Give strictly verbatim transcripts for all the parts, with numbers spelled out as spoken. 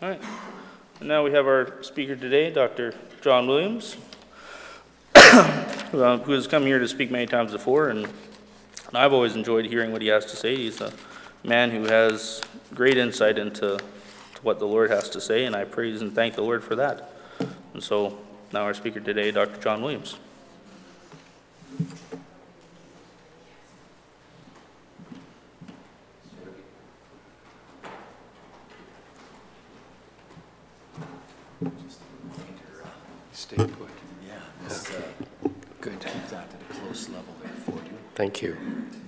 All right. And now we have our speaker today, Doctor John Williams, who uh, who has come here to speak many times before, and I've always enjoyed hearing what he has to say. He's a man who has great insight into to what the Lord has to say, and I praise and thank the Lord for that. And so now our speaker today, Doctor John Williams. Stay put. Yeah, this, uh, Good. keep that at a close level there for you. Thank you.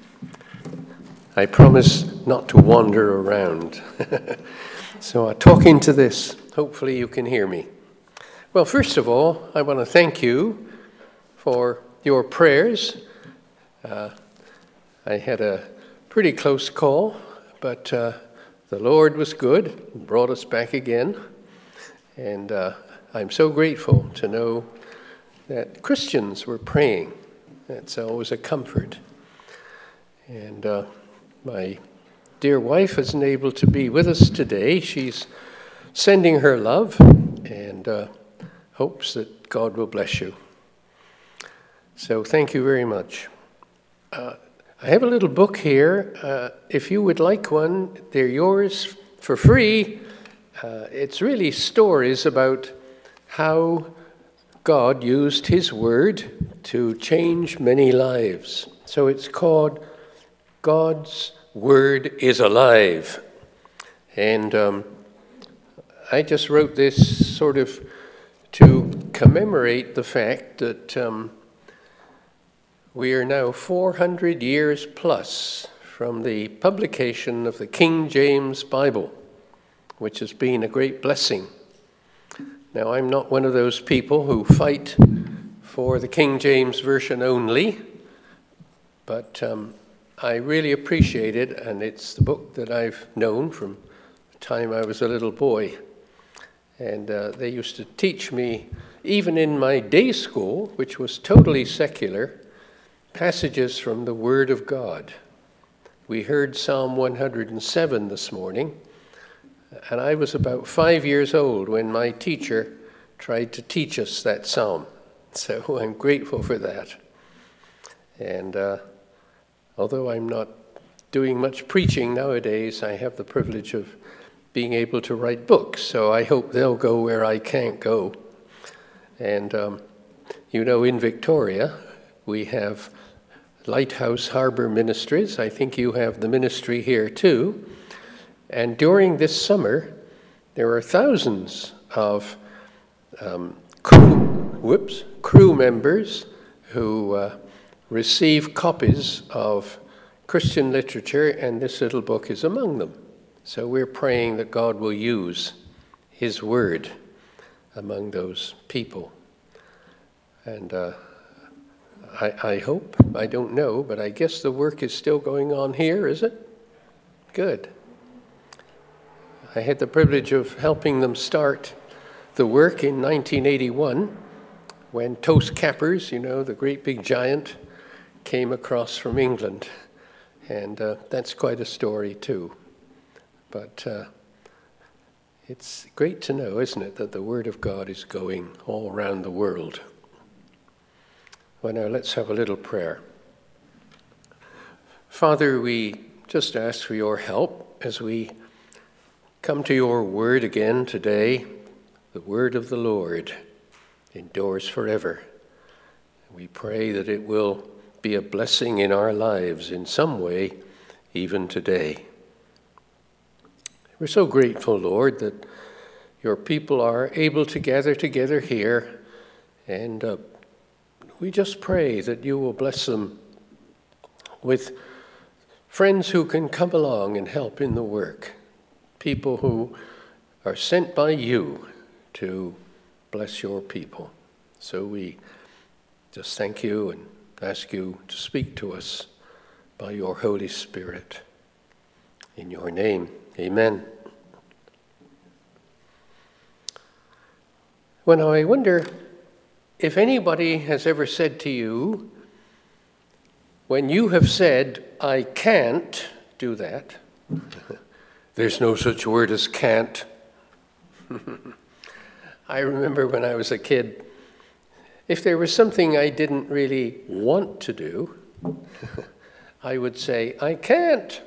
I promise not to wander around. So I talk into this. Hopefully you can hear me. Well, first of all, I want to thank you for your prayers. Uh, I had a pretty close call, but uh, the Lord was good and brought us back again. And uh, I'm so grateful to know that Christians were praying. That's always a comfort. And uh, my dear wife isn't able to be with us today. She's sending her love and uh, hopes that God will bless you. So thank you very much. Uh, I have a little book here. Uh, if you would like one, they're yours for free. Uh, it's really stories about how God used his word to change many lives. So it's called God's Word is Alive. And um, I just wrote this sort of to commemorate the fact that um, we are now four hundred years plus from the publication of the King James Bible, which has been a great blessing. Now, I'm not one of those people who fight for the King James Version only, but um, I really appreciate it, and it's the book that I've known from the time I was a little boy. And uh, they used to teach me, even in my day school, which was totally secular, passages from the Word of God. We heard Psalm one hundred seven this morning, and I was about five years old when my teacher tried to teach us that psalm. So I'm grateful for that. And uh, although I'm not doing much preaching nowadays, I have the privilege of being able to write books. So I hope they'll go where I can't go. And um, you know, in Victoria, we have Lighthouse Harbor Ministries. I think you have the ministry here too. And during this summer, there are thousands of um, crew, whoops, crew members who uh, receive copies of Christian literature, and this little book is among them. So we're praying that God will use his word among those people. And uh, I, I hope, I don't know, but I guess the work is still going on here, is it? Good. I had the privilege of helping them start the work in nineteen eighty-one when Toast Cappers, you know, the great big giant, came across from England. And uh, that's quite a story too. But uh, it's great to know, isn't it, that the Word of God is going all around the world. Well, now let's have a little prayer. Father, we just ask for your help as we come to your word again today. The word of the Lord endures forever. We pray that it will be a blessing in our lives in some way, even today. We're so grateful, Lord, that your people are able to gather together here, and uh, we just pray that you will bless them with friends who can come along and help in the work. People who are sent by you to bless your people. So we just thank you and ask you to speak to us by your Holy Spirit. In your name, amen. Well, now I wonder if anybody has ever said to you, when you have said, I can't do that, there's no such word as can't. I remember when I was a kid, if there was something I didn't really want to do, I would say, I can't.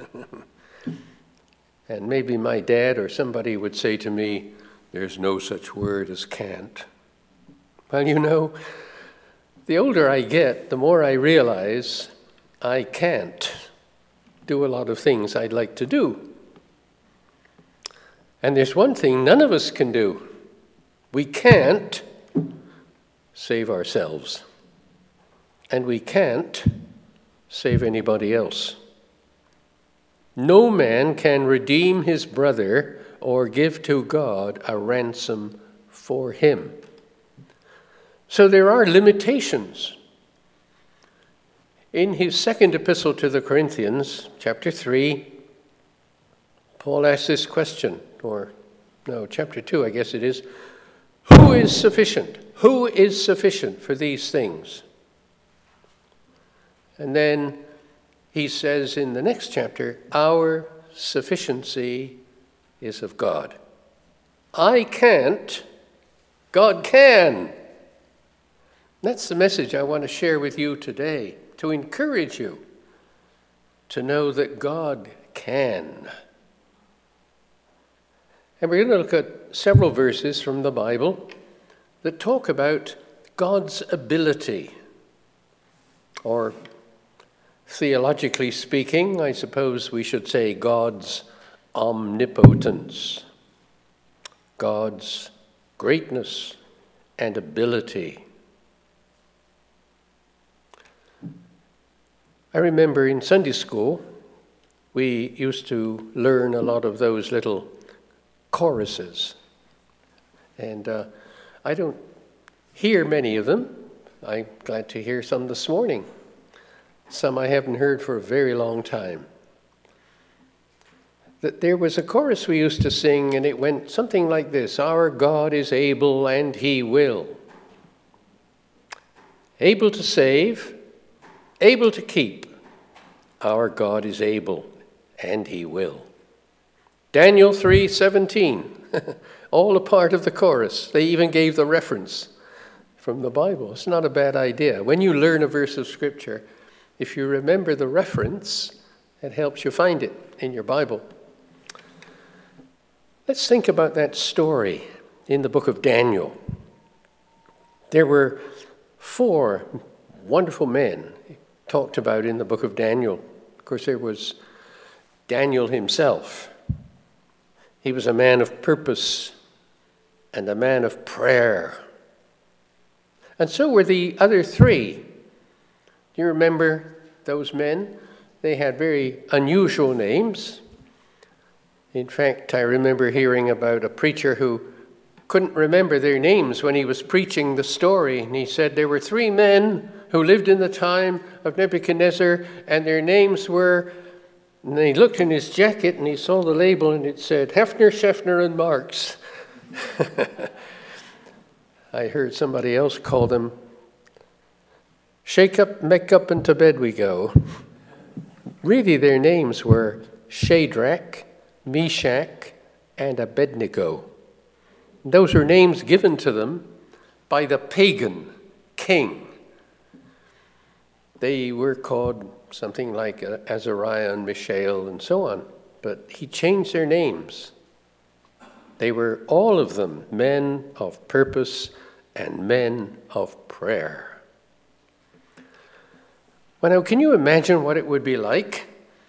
And maybe my dad or somebody would say to me, there's no such word as can't. Well, you know, the older I get, the more I realize I can't do a lot of things I'd like to do. And there's one thing none of us can do. We can't save ourselves. And we can't save anybody else. No man can redeem his brother or give to God a ransom for him. So there are limitations. In his second epistle to the Corinthians, chapter three, Paul asks this question, or no, chapter two, I guess it is. Who is sufficient? Who is sufficient for these things? And then he says in the next chapter, our sufficiency is of God. I can't, God can. That's the message I want to share with you today, to encourage you to know that God can. And we're going to look at several verses from the Bible that talk about God's ability, or theologically speaking, I suppose we should say God's omnipotence, God's greatness and ability. I remember in Sunday school, we used to learn a lot of those little choruses. And uh, I don't hear many of them. I'm glad to hear some this morning. Some I haven't heard for a very long time. That there was a chorus we used to sing, and it went something like this: our God is able and he will. Able to save, able to keep. Our God is able and he will. Daniel three seventeen, all a part of the chorus. They even gave the reference from the Bible. It's not a bad idea. When you learn a verse of Scripture, if you remember the reference, it helps you find it in your Bible. Let's think about that story in the book of Daniel. There were four wonderful men talked about in the book of Daniel. Of course, there was Daniel himself. He was a man of purpose and a man of prayer. And so were the other three. Do you remember those men? They had very unusual names. In fact, I remember hearing about a preacher who couldn't remember their names when he was preaching the story. And he said there were three men who lived in the time of Nebuchadnezzar, and their names were, and he looked in his jacket and he saw the label and it said Hefner, Scheffner, and Marx. I heard somebody else call them Shake Up, Make Up, and To Bed We Go. Really, their names were Shadrach, Meshach, and Abednego. Those were names given to them by the pagan king. They were called something like Azariah and Mishael and so on, but he changed their names. They were all of them men of purpose and men of prayer. Well, now, can you imagine what it would be like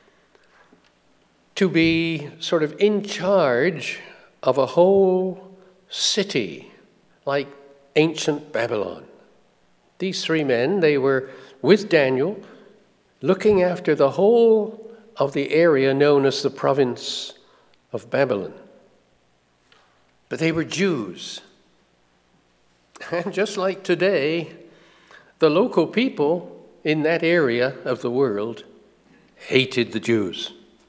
to be sort of in charge of a whole city like ancient Babylon? These three men, they were with Daniel, looking after the whole of the area known as the province of Babylon. But they were Jews. And just like today, the local people in that area of the world hated the Jews.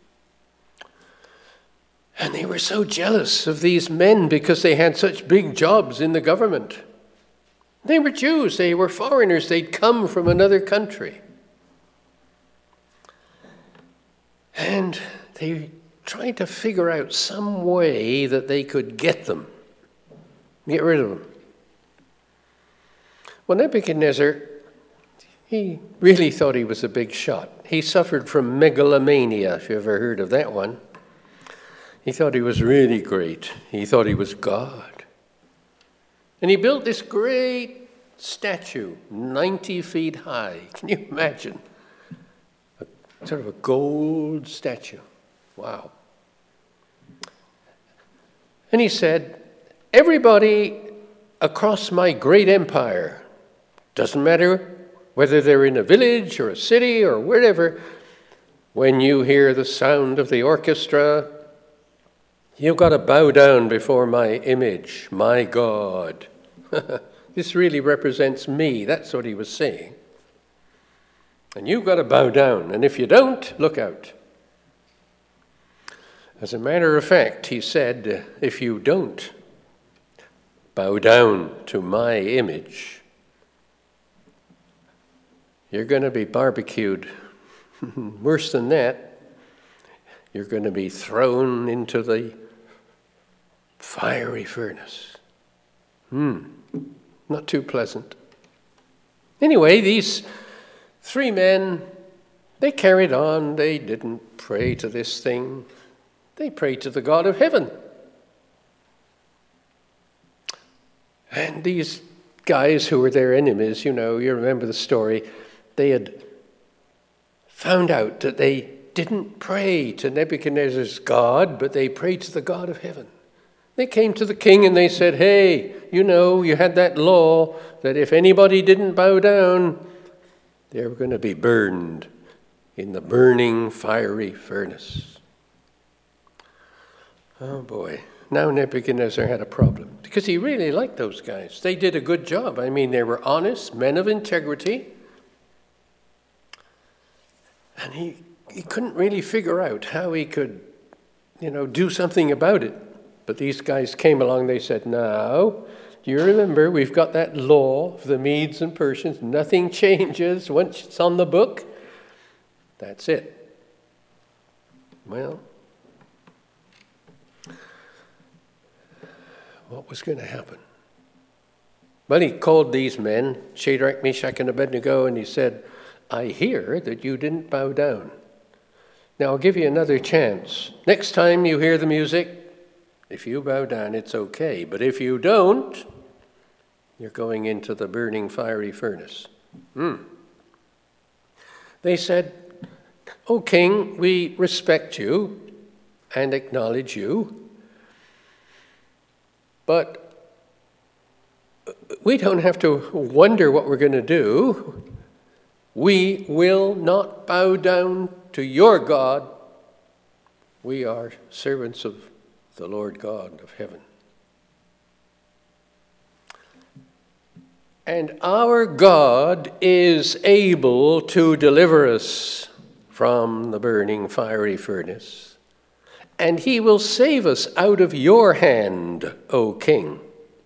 And they were so jealous of these men because they had such big jobs in the government. They were Jews, they were foreigners, they'd come from another country. And they trying to figure out some way that they could get them, get rid of them. Well, Nebuchadnezzar, he really thought he was a big shot. He suffered from megalomania, if you ever heard of that one. He thought he was really great. He thought he was God. And he built this great statue, ninety feet high. Can you imagine? A, sort of a gold statue. Wow. And he said, everybody across my great empire, doesn't matter whether they're in a village or a city or wherever, when you hear the sound of the orchestra, you've got to bow down before my image, my God. This really represents me. That's what he was saying. And you've got to bow down. And if you don't, look out. As a matter of fact, he said, if you don't bow down to my image, you're going to be barbecued. Worse than that, you're going to be thrown into the fiery furnace. Hmm, not too pleasant. Anyway, these three men, they carried on. They didn't pray to this thing. They prayed to the God of heaven. And these guys who were their enemies, you know, you remember the story, they had found out that they didn't pray to Nebuchadnezzar's God, but they prayed to the God of heaven. They came to the king and they said, hey, you know, you had that law that if anybody didn't bow down, they were going to be burned in the burning fiery furnace. Oh boy, now Nebuchadnezzar had a problem because he really liked those guys. They did a good job. I mean, they were honest, men of integrity. And he, he couldn't really figure out how he could, you know, do something about it. But these guys came along, they said, no, do you remember we've got that law of the Medes and Persians, nothing changes once it's on the book. That's it. Well, what was going to happen? Well, he called these men, Shadrach, Meshach, and Abednego, and he said, I hear that you didn't bow down. Now, I'll give you another chance. Next time you hear the music, if you bow down, it's okay. But if you don't, you're going into the burning fiery furnace. Hmm. They said, O king, we respect you and acknowledge you, but we don't have to wonder what we're going to do. We will not bow down to your God. We are servants of the Lord God of heaven. And our God is able to deliver us from the burning fiery furnace, and he will save us out of your hand, O king.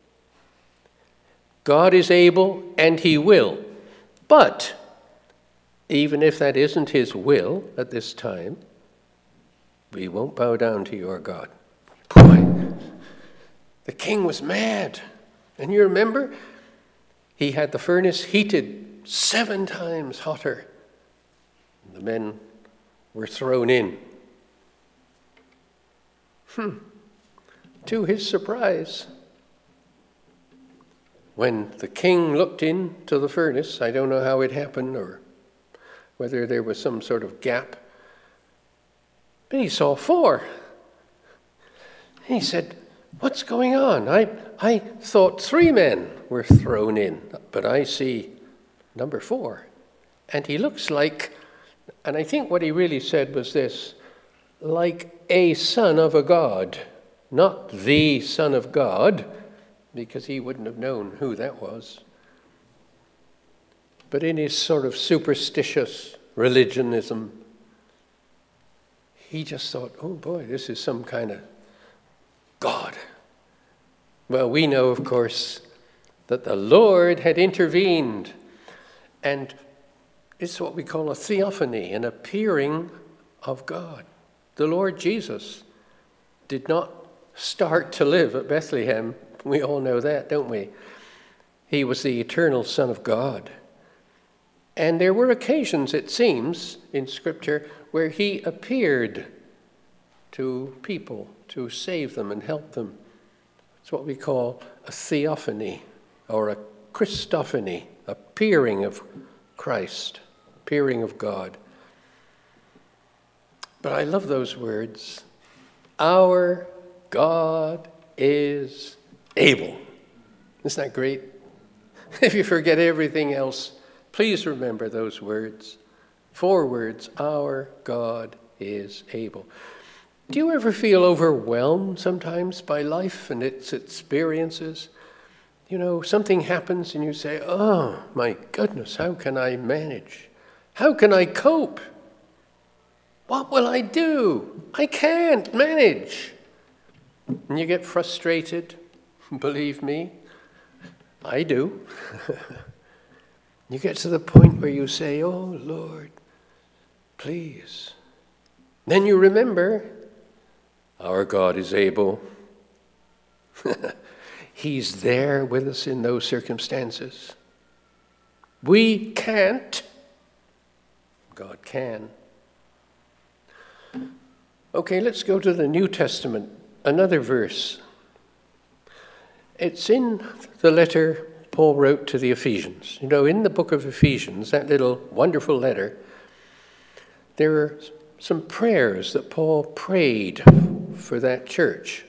God is able, and he will. But even if that isn't his will at this time, we won't bow down to your God. Boy, the king was mad. And you remember, he had the furnace heated seven times hotter. The men were thrown in. Hmm. To his surprise, when the king looked into the furnace, I don't know how it happened or whether there was some sort of gap, but he saw four. And he said, what's going on? I, I thought three men were thrown in, but I see number four. And he looks like, and I think what he really said was this, like a son of a god, not the son of God, because he wouldn't have known who that was. But in his sort of superstitious religionism, he just thought, oh boy, this is some kind of God. Well, we know, of course, that the Lord had intervened, and it's what we call a theophany, an appearing of God. The Lord Jesus did not start to live at Bethlehem. We all know that, don't we? He was the eternal Son of God. And there were occasions, it seems, in Scripture where he appeared to people to save them and help them. It's what we call a theophany or a Christophany, appearing of Christ, appearing of God. But I love those words. Our God is able. Isn't that great? If you forget everything else, please remember those words. Four words, our God is able. Do you ever feel overwhelmed sometimes by life and its experiences? You know, something happens and you say, oh, my goodness, how can I manage? How can I cope? What will I do? I can't manage. And you get frustrated. Believe me, I do. You get to the point where you say, oh, Lord, please. Then you remember, our God is able. He's there with us in those circumstances. We can't. God can. Okay, let's go to the New Testament. Another verse. It's in the letter Paul wrote to the Ephesians. You know, in the book of Ephesians, that little wonderful letter, there are some prayers that Paul prayed for that church.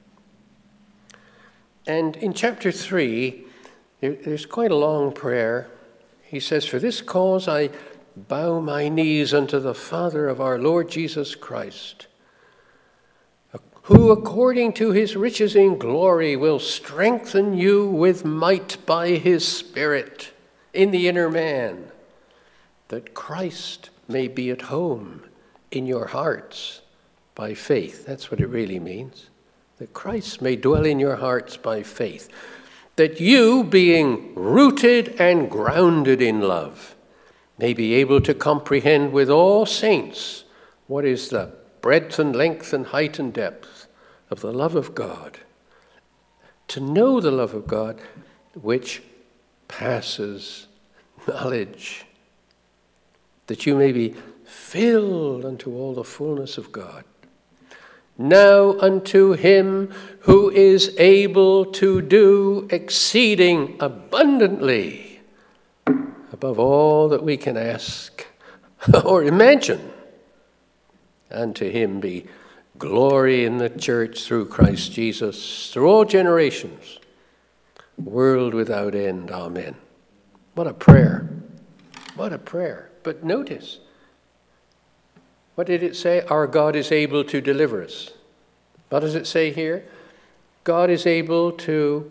And in chapter three, there's quite a long prayer. He says, for this cause I bow my knees unto the Father of our Lord Jesus Christ, who according to his riches in glory will strengthen you with might by his Spirit in the inner man, that Christ may be at home in your hearts by faith. That's what it really means. That Christ may dwell in your hearts by faith. That you, being rooted and grounded in love, may be able to comprehend with all saints what is the breadth and length and height and depth of the love of God. To know the love of God which passes knowledge. That you may be filled unto all the fullness of God. Now unto him who is able to do exceeding abundantly above all that we can ask or imagine. Unto him be glory in the church through Christ Jesus, through all generations, world without end. Amen. What a prayer. What a prayer. But notice, what did it say? Our God is able to deliver us. What does it say here? God is able to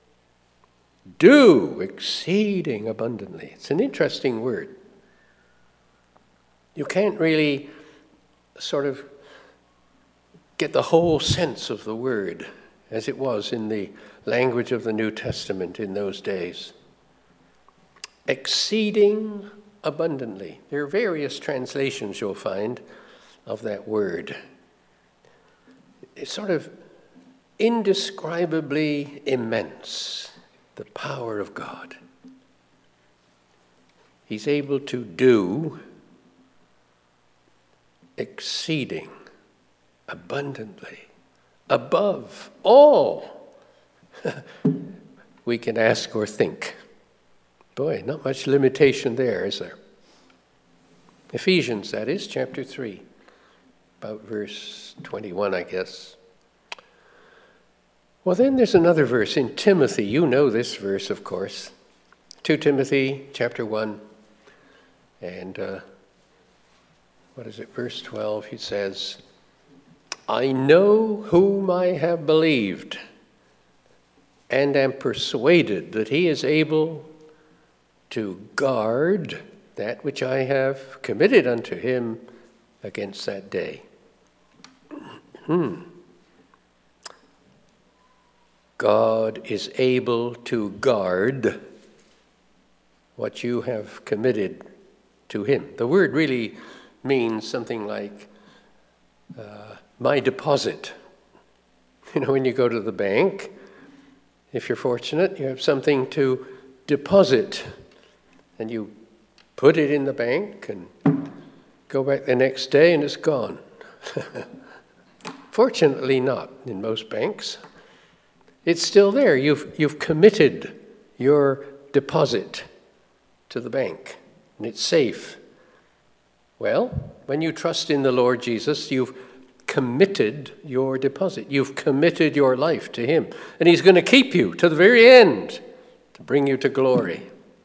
do exceeding abundantly. It's an interesting word. You can't really sort of get the whole sense of the word as it was in the language of the New Testament in those days. Exceeding abundantly. There are various translations you'll find of that word. It's sort of indescribably immense, the power of God. He's able to do exceeding abundantly, above all we can ask or think. Boy, not much limitation there, is there? Ephesians, that is, chapter three, about verse twenty-one, I guess. Well, then there's another verse in Timothy. You know this verse, of course. Second Timothy, chapter one, and uh, what is it, verse twelve, he says, I know whom I have believed, and am persuaded that he is able to guard that which I have committed unto him against that day. Hmm. God is able to guard what you have committed to him. The word really means something like uh, my deposit. You know, when you go to the bank, if you're fortunate, you have something to deposit, and you put it in the bank and go back the next day and it's gone. Fortunately not in most banks. It's still there. You've, you've committed your deposit to the bank, and it's safe. Well, when you trust in the Lord Jesus, you've committed your deposit. You've committed your life to him. And he's going to keep you to the very end to bring you to glory.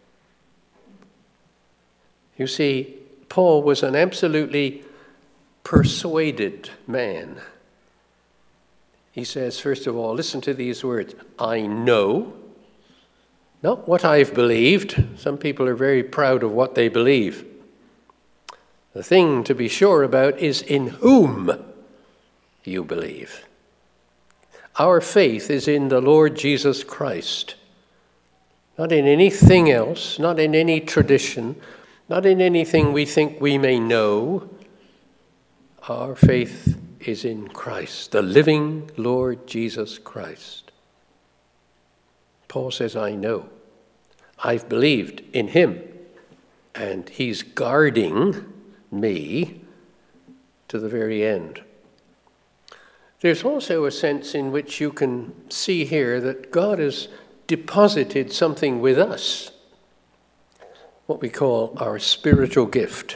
You see, Paul was an absolutely persuaded man. He says, first of all, listen to these words. I know, not what I've believed. Some people are very proud of what they believe. The thing to be sure about is in whom you believe. Our faith is in the Lord Jesus Christ, not in anything else, not in any tradition, not in anything we think we may know. Our faith is in Christ, the living Lord Jesus Christ. Paul says, I know. I've believed in him, and he's guarding me to the very end. There's also a sense in which you can see here that God has deposited something with us, what we call our spiritual gift.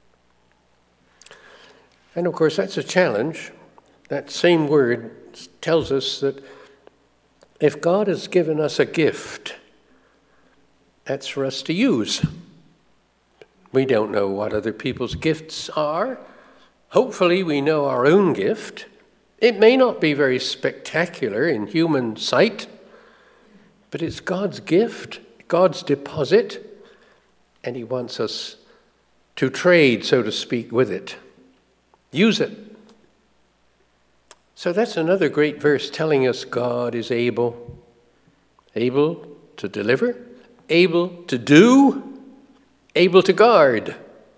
And of course, that's a challenge. That same word tells us that if God has given us a gift, that's for us to use. We don't know what other people's gifts are. Hopefully, we know our own gift. It may not be very spectacular in human sight, but it's God's gift, God's deposit, and he wants us to trade, so to speak, with it. Use it. So that's another great verse telling us God is able, able to deliver, able to do, able to guard.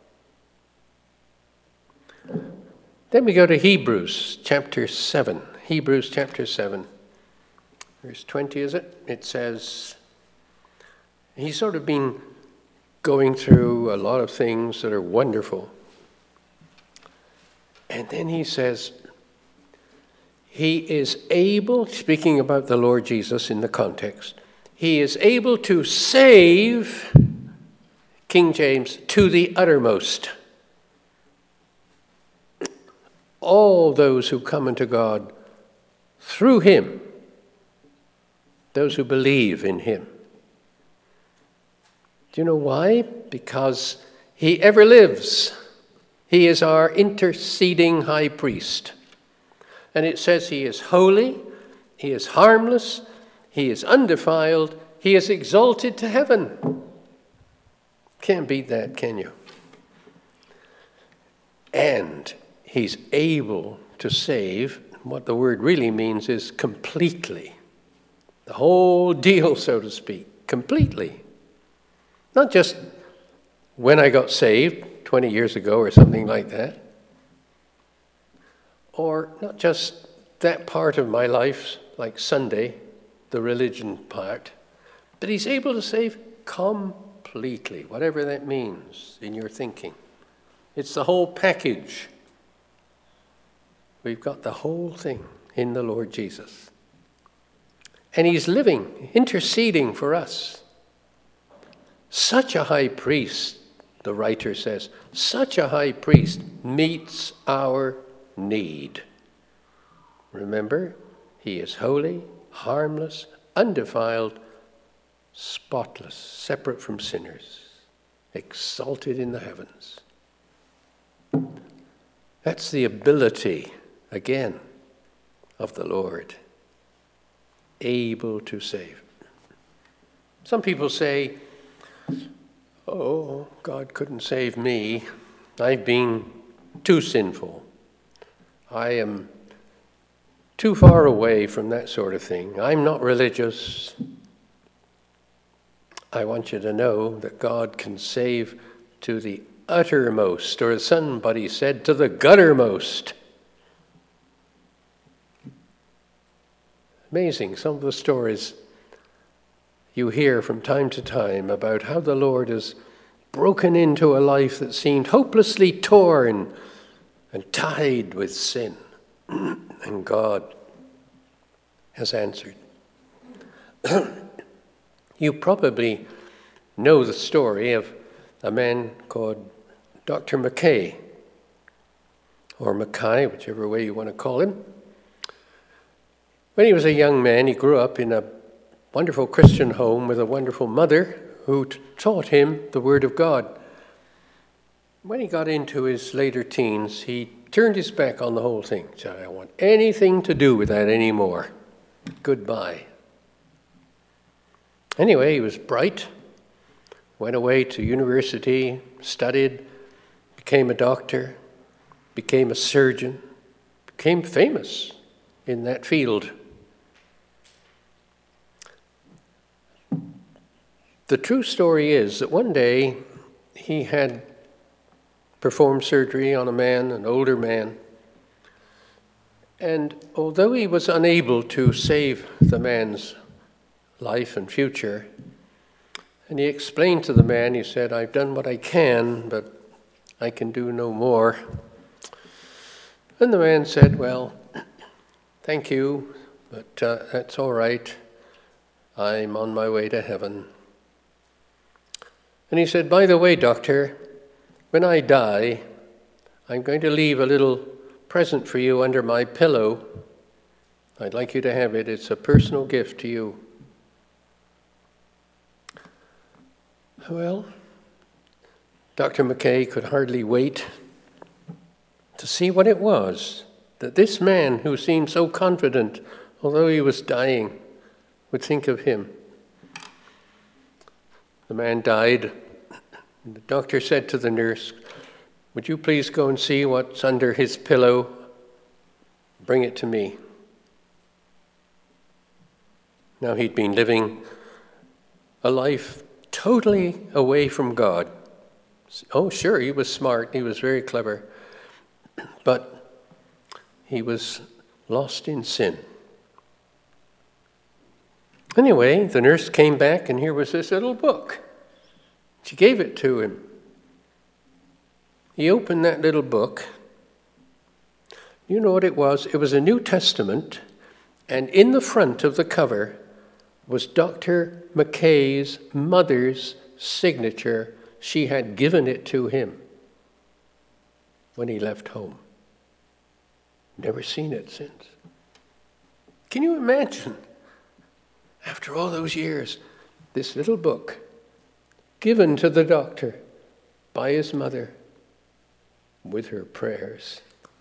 Then we go to Hebrews chapter seven. Hebrews chapter seven. Verse twenty, is it? It says, he's sort of been going through a lot of things that are wonderful. And then he says, he is able, speaking about the Lord Jesus in the context, he is able to save, King James, to the uttermost, all those who come unto God through him, those who believe in him. Do you know why? Because he ever lives. He is our interceding high priest. And it says he is holy, he is harmless, he is undefiled, he is exalted to heaven. Can't beat that, can you? And he's able to save. What the word really means is completely. The whole deal, so to speak, completely. Not just when I got saved twenty years ago or something like that. Or not just that part of my life, like Sunday, the religion part, but he's able to save completely, whatever that means in your thinking. It's the whole package. We've got the whole thing in the Lord Jesus. And he's living, interceding for us. Such a high priest, the writer says, such a high priest meets our need. Remember, he is holy, harmless, undefiled, spotless, separate from sinners, exalted in the heavens. That's the ability, again, of the Lord, able to save. Some people say, oh, God couldn't save me. I've been too sinful. I am too far away from that sort of thing. I'm not religious. I want you to know that God can save to the uttermost, or as somebody said, to the guttermost. Amazing, some of the stories you hear from time to time about how the Lord has broken into a life that seemed hopelessly torn and tied with sin. And God has answered. You probably know the story of a man called Doctor Mackay, or Mackay, whichever way you want to call him. When he was a young man, he grew up in a wonderful Christian home with a wonderful mother who t- taught him the Word of God. When he got into his later teens, he turned his back on the whole thing. He said, I don't want anything to do with that anymore. Goodbye. Anyway, he was bright, went away to university, studied, became a doctor, became a surgeon, became famous in that field. The true story is that one day he had performed surgery on a man, an older man, and although he was unable to save the man's life and future, and he explained to the man, he said, I've done what I can, but I can do no more. And the man said, well, thank you, but uh, that's all right. I'm on my way to heaven. And he said, by the way, doctor, when I die, I'm going to leave a little present for you under my pillow. I'd like you to have it. It's a personal gift to you. Well, Doctor Mackay could hardly wait to see what it was that this man who seemed so confident, although he was dying, would think of him. The man died. The doctor said to the nurse, would you please go and see what's under his pillow? Bring it to me. Now he'd been living a life totally away from God. Oh, sure, he was smart. He was very clever. But he was lost in sin. Anyway, the nurse came back, and here was this little book. She gave it to him. He opened that little book. You know what it was? It was a New Testament, and in the front of the cover was Doctor Mackay's mother's signature. She had given it to him when he left home. Never seen it since. Can you imagine? After all those years, this little book given to the doctor by his mother with her prayers.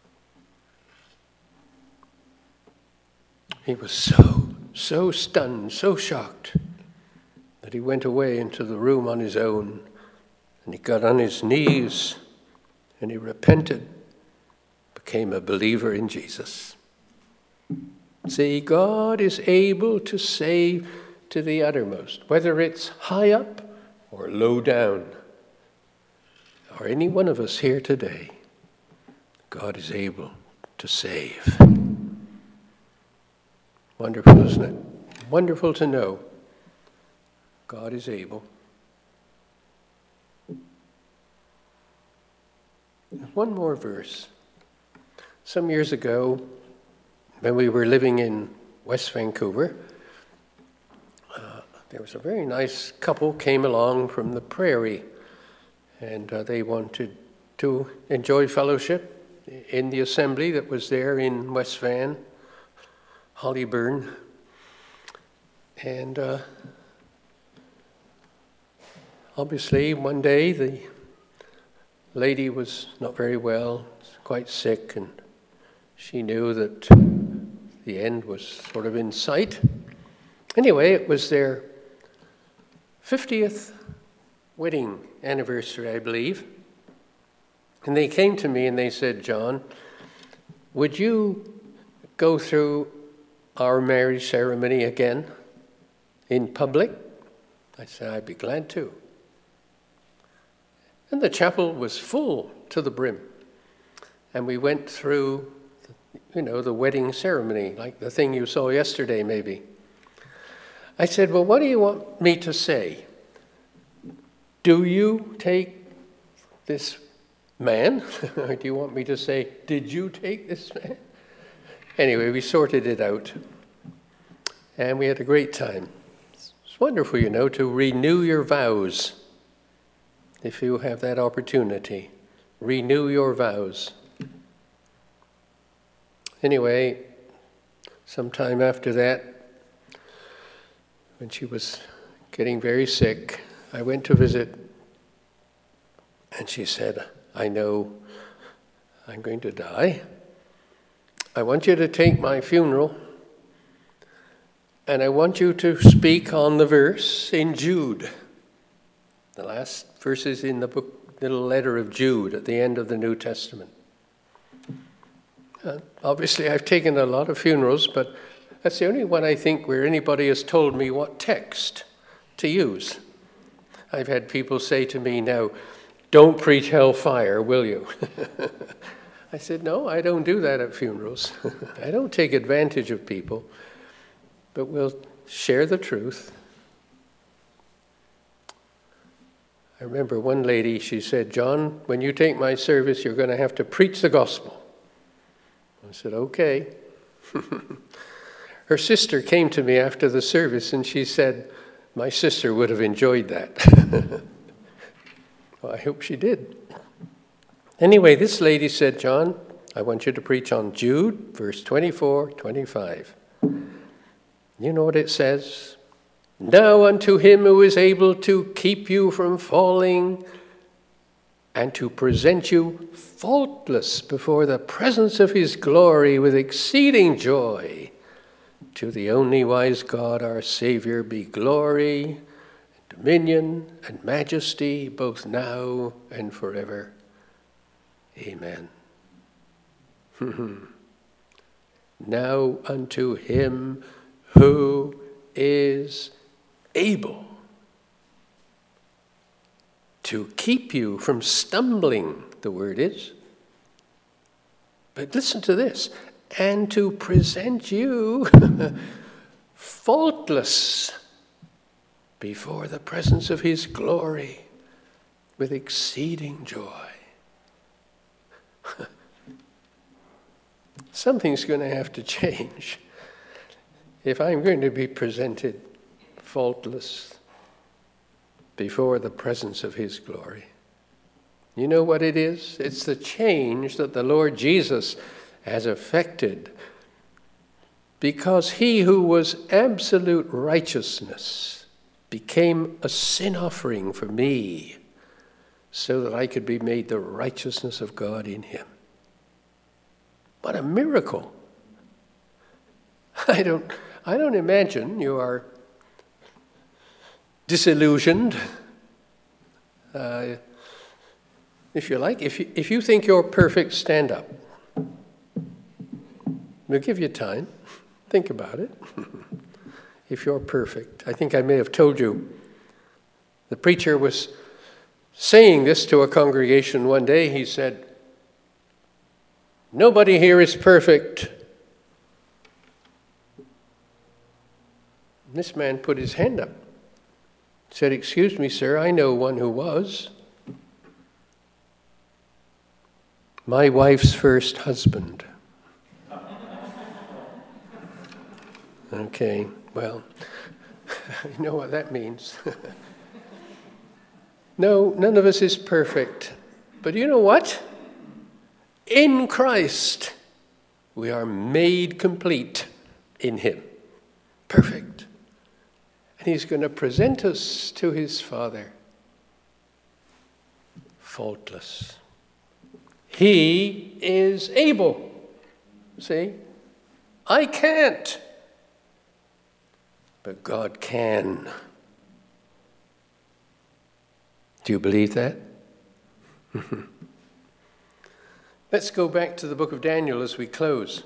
He was so, so stunned, so shocked that he went away into the room on his own, and he got on his knees and he repented, became a believer in Jesus. See, God is able to save to the uttermost, whether it's high up or low down, or any one of us here today. God is able to save. Wonderful, isn't it? Wonderful to know God is able. One more verse. Some years ago, when we were living in West Vancouver, uh, there was a very nice couple came along from the prairie, and uh, they wanted to enjoy fellowship in the assembly that was there in West Van, Hollyburn. And uh, obviously one day the lady was not very well, quite sick, and she knew that the end was sort of in sight. Anyway, it was their fiftieth wedding anniversary, I believe. And they came to me and they said, John, would you go through our marriage ceremony again in public? I said, I'd be glad to. And the chapel was full to the brim. And we went through you know, the wedding ceremony, like the thing you saw yesterday maybe. I said, well, what do you want me to say? Do you take this man? Or do you want me to say, did you take this man? Anyway, we sorted it out. And we had a great time. It's wonderful, you know, to renew your vows. If you have that opportunity, renew your vows. Anyway, sometime after that, when she was getting very sick, I went to visit, and she said, I know I'm going to die. I want you to take my funeral, and I want you to speak on the verse in Jude. The last verses in the book, little letter of Jude at the end of the New Testament. Uh, obviously, I've taken a lot of funerals, but that's the only one I think where anybody has told me what text to use. I've had people say to me now, don't preach hellfire, will you? I said, no, I don't do that at funerals. I don't take advantage of people, but we'll share the truth. I remember one lady, she said, John, when you take my service, you're going to have to preach the gospel. I said, okay. Her sister came to me after the service and she said, my sister would have enjoyed that. Well, I hope she did. Anyway, this lady said, John, I want you to preach on Jude, verse twenty-four, twenty-five. You know what it says? Now unto him who is able to keep you from falling and to present you faultless before the presence of his glory with exceeding joy. To the only wise God, our Savior, be glory, dominion, and majesty, both now and forever. Amen. Now unto him who is able to keep you from stumbling, the word is. But listen to this, and to present you faultless before the presence of his glory with exceeding joy. Something's going to have to change if I'm going to be presented faultless before the presence of his glory. You know what it is? It's the change that the Lord Jesus has effected, because he who was absolute righteousness became a sin offering for me so that I could be made the righteousness of God in him. What a miracle. I don't, I don't imagine you are disillusioned. Uh, if you like, if you, if you think you're perfect, stand up. We'll give you time. Think about it. If you're perfect. I think I may have told you, the preacher was saying this to a congregation one day. He said, nobody here is perfect. This man put his hand up. Said, excuse me, sir, I know one who was. My wife's first husband. Okay, well, you know what that means. No, none of us is perfect. But you know what? In Christ, we are made complete in him. Perfect. And he's going to present us to his Father faultless. He is able. See? I can't. But God can. Do you believe that? Let's go back to the book of Daniel as we close.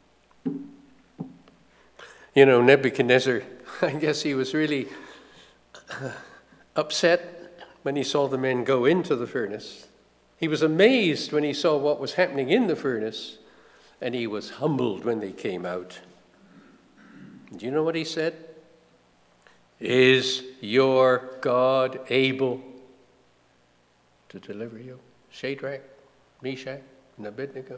You know, Nebuchadnezzar, I guess he was really upset when he saw the men go into the furnace. He was amazed when he saw what was happening in the furnace. and he was humbled when they came out. Do you know what he said? Is your God able to deliver you? Shadrach, Meshach, and Abednego.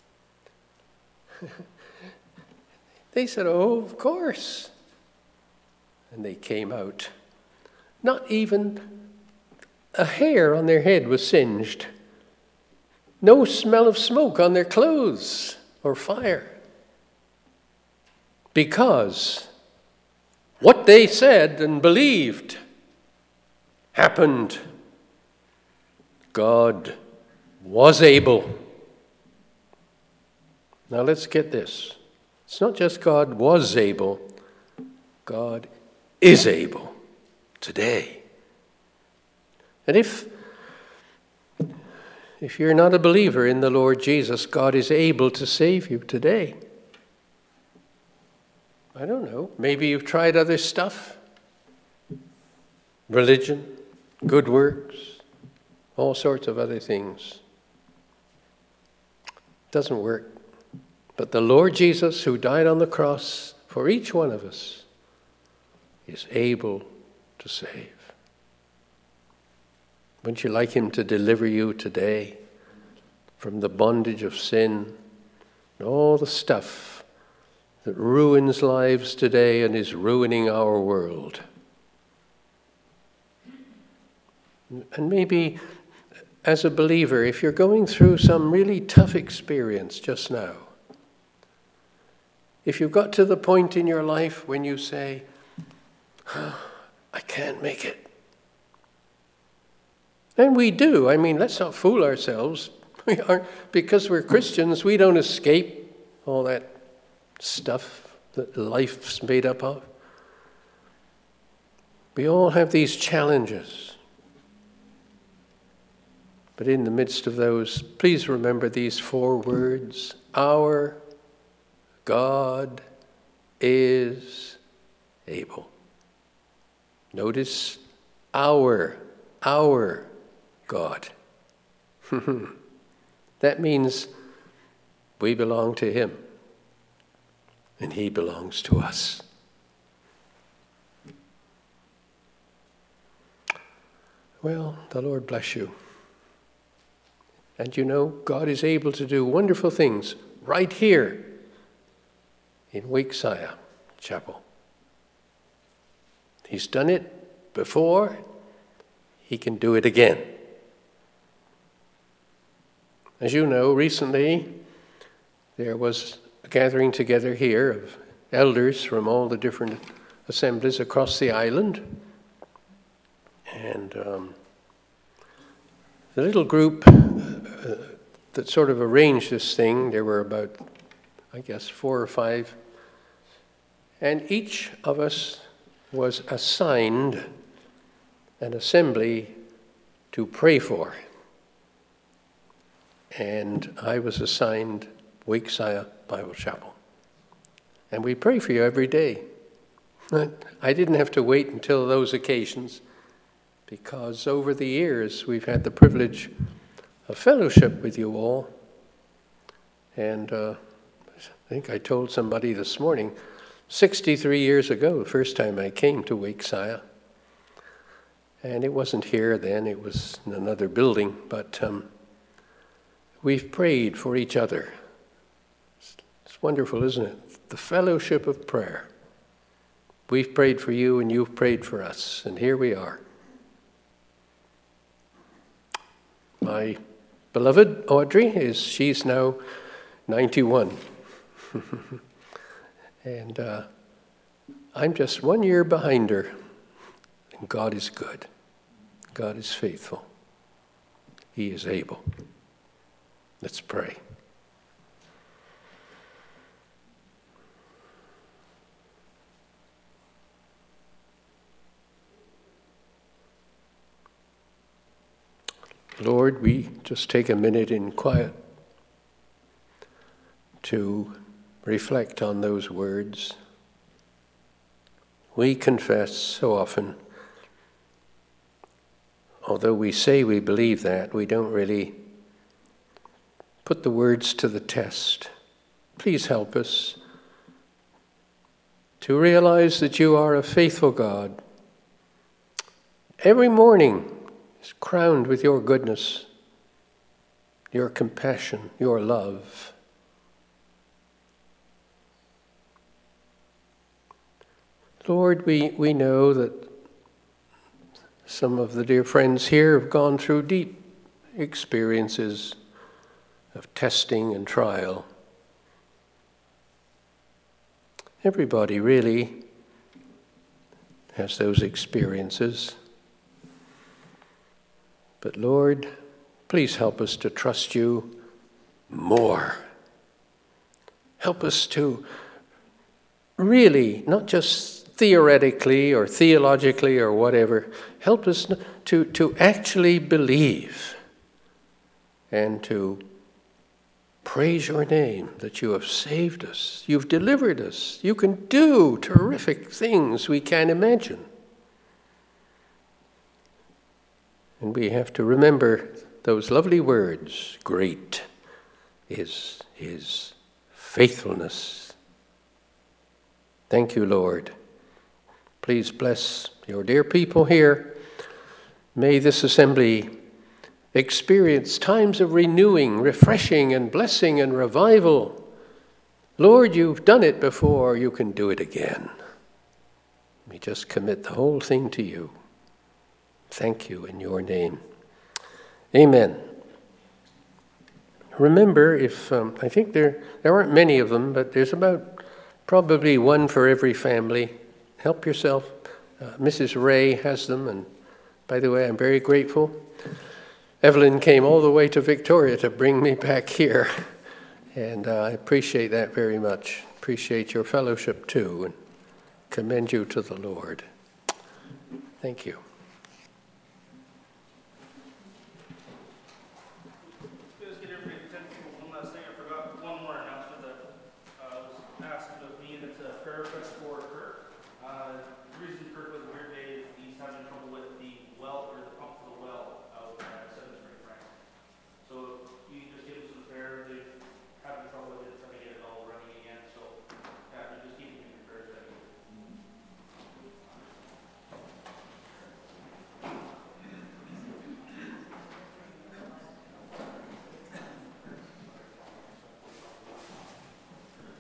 They said, oh, of course. And they came out. Not even a hair on their head was singed. No smell of smoke on their clothes or fire. Because what they said and believed happened. God was able. Now let's get this. It's not just God was able. God is able today. And if, if you're not a believer in the Lord Jesus, God is able to save you today. I don't know. Maybe you've tried other stuff. Religion, good works, all sorts of other things. Doesn't work. But the Lord Jesus, who died on the cross for each one of us, is able to save. Wouldn't you like him to deliver you today from the bondage of sin and all the stuff that ruins lives today and is ruining our world? And maybe as a believer, if you're going through some really tough experience just now, if you've got to the point in your life when you say, oh, I can't make it. And we do. I mean, let's not fool ourselves. We aren't, because we're Christians, we don't escape all that stuff that life's made up of. We all have these challenges. But in the midst of those, please remember these four words. Our God is able. Notice our, our God. That means we belong to him and he belongs to us. Well, the Lord bless you. And you know, God is able to do wonderful things right here in Wakesiah Chapel. He's done it before. He can do it again. As you know, recently there was a gathering together here of elders from all the different assemblies across the island. And um, the little group uh, that sort of arranged this thing, there were about, I guess, four or five. And each of us was assigned an assembly to pray for. And I was assigned Wakesiah Bible Chapel. And we pray for you every day. I didn't have to wait until those occasions, because over the years we've had the privilege of fellowship with you all. And uh, I think I told somebody this morning, sixty-three years ago, the first time I came to Wakesiah. And it wasn't here then, it was in another building, but um, we've prayed for each other. It's, it's wonderful, isn't it? The fellowship of prayer. We've prayed for you and you've prayed for us, and here we are. My beloved Audrey, is she's now ninety-one. And uh, I'm just one year behind her. And God is good. God is faithful. He is able. Let's pray. Lord, we just take a minute in quiet to reflect on those words. We confess so often, although we say we believe that, we don't really put the words to the test. please help us to realize that you are a faithful God. Every morning is crowned with your goodness, your compassion, your love. Lord, we, we know that some of the dear friends here have gone through deep experiences of testing and trial. Everybody really has those experiences. But Lord, please help us to trust you more. Help us to really, not just theoretically or theologically or whatever, help us to, to actually believe and to praise your name that you have saved us, you've delivered us, you can do terrific things we can't imagine. And we have to remember those lovely words, great is his faithfulness. Thank you, Lord. Please bless your dear people here. May this assembly experience times of renewing, refreshing, and blessing and revival. Lord, you've done it before, you can do it again. We just commit the whole thing to you. Thank you in your name. Amen. Remember, if um, I think there, there aren't many of them, but there's about probably one for every family. Help yourself. Uh, Missus Ray has them, and by the way, I'm very grateful. Evelyn came all the way to Victoria to bring me back here, and uh, I appreciate that very much. Appreciate your fellowship too, and commend you to the Lord. Thank you.